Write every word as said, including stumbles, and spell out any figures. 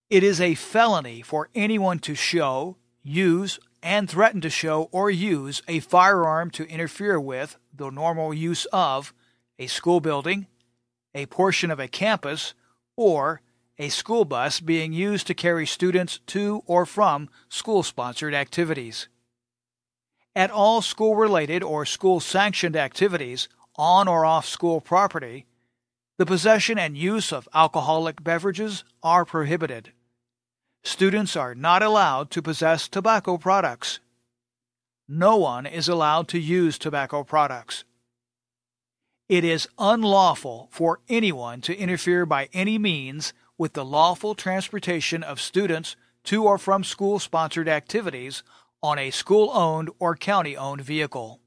It is a felony for anyone to show, use, and threaten to show or use a firearm to interfere with the normal use of a school building, a portion of a campus, or a school bus being used to carry students to or from school-sponsored activities. At all school-related or school-sanctioned activities on or off school property, the possession and use of alcoholic beverages are prohibited. Students are not allowed to possess tobacco products. No one is allowed to use tobacco products. It is unlawful for anyone to interfere by any means with the lawful transportation of students to or from school-sponsored activities on a school-owned or county-owned vehicle.